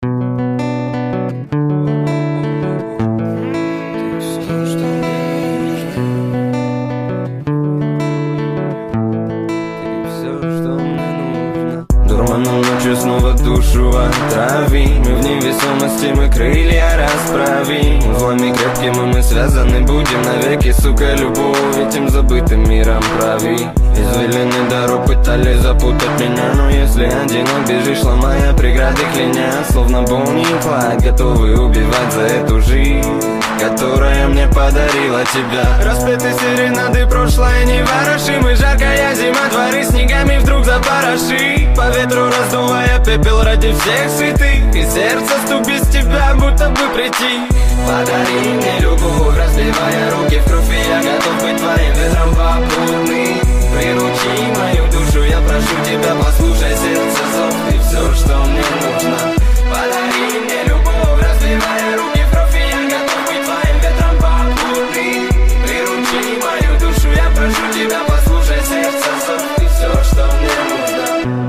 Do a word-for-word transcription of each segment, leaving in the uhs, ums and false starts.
Дурманом ночью снова душу отравим, и в невесомости мы крылья расправим. Узлами крепкими мы связаны будем навеки, сука, любовь этим забытым миром прави. Извилины дорог пытались запутать меня, но если одинок бежишь, ломая преграды, кляня, словно Бонни и Клайд, готовы убивать за эту жизнь, которая мне подарила тебя. Распеты серенады, прошлое не ворошим, и жаркая зима, дворы снегами вдруг запороши. По ветру раздувая пепел ради всех святых, и сердце стук без тебя, будто бы прийти. Подари мне любовь, разбивая руки в кровь, и я готов быть твоим ветром попутным. Приручи мою душу, я прошу тебя, послушай сердце зов, ты все, что мне нужно. Подари мне любовь, разбивая руки в кровь, и я готов быть твоим ветром попутным. Приручи мою душу, я прошу тебя, послушай сердце зов, ты все, что мне нужно.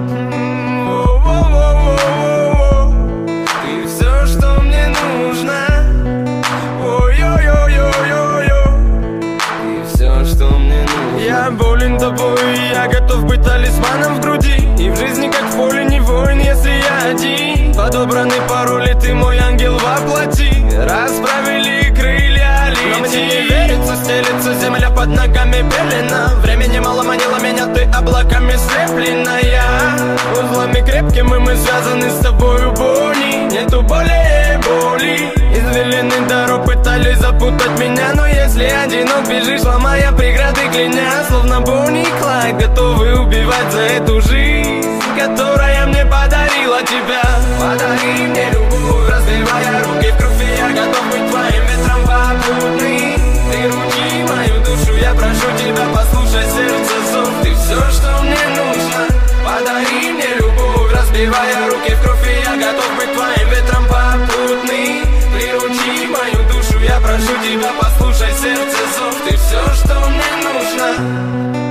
Ты все, что мне нужно. Я болен тобой, я готов быть талисманом в груди, и в жизни как в поле не воин, если я один. Подобраны пароли, ты мой ангел воплоти, расправили крылья, лети. Но мне не верится, стелется земля под ногами пелена. Времени мало манило меня, ты облаками слепленная. Узлами крепкими мы связаны с тобою, Бонни. Нету более боли. Извилины дорог пытались запутать меня, но если одинок бежишь, ломая преграды, кляня, словно Бонни и Клайд, готовы убивать за эту жизнь, которая мне подарила тебя. Подари мне любовь, разбивая руки в кровь, и я готов быть твоим ветром попутным. Приручи мою душу, я прошу тебя, послушай сердце зов, ты все, что мне нужно. Подари мне любовь, разбивая руки в кровь, и я готов быть твоим ветром попутным. Приручи мою душу, я прошу тебя, послушай сердце зов, ты все, что мне нужно.